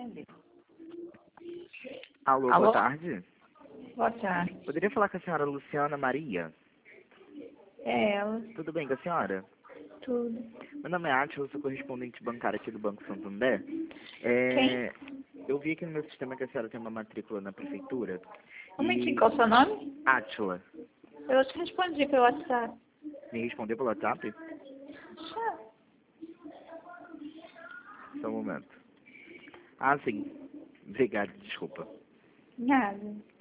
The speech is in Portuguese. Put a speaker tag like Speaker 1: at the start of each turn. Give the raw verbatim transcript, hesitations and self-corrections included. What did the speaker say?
Speaker 1: atender.
Speaker 2: Alô,
Speaker 1: Alô?
Speaker 2: boa tarde.
Speaker 1: Boa tarde.
Speaker 2: Poderia falar com a senhora Luciana Maria?
Speaker 1: É ela.
Speaker 2: Tudo bem com a senhora?
Speaker 1: Tudo.
Speaker 2: Meu nome é Átila, eu sou correspondente bancário aqui do Banco Santander. É,
Speaker 1: Quem?
Speaker 2: eu vi aqui no meu sistema que a senhora tem uma matrícula na prefeitura.
Speaker 1: Um momentinho,
Speaker 2: E...
Speaker 1: qual é o seu nome?
Speaker 2: Átila.
Speaker 1: Eu te respondi pelo WhatsApp.
Speaker 2: Me respondeu pelo WhatsApp?
Speaker 1: Já.
Speaker 2: Só um momento. Ah, sim. Obrigado, desculpa.
Speaker 1: Nada.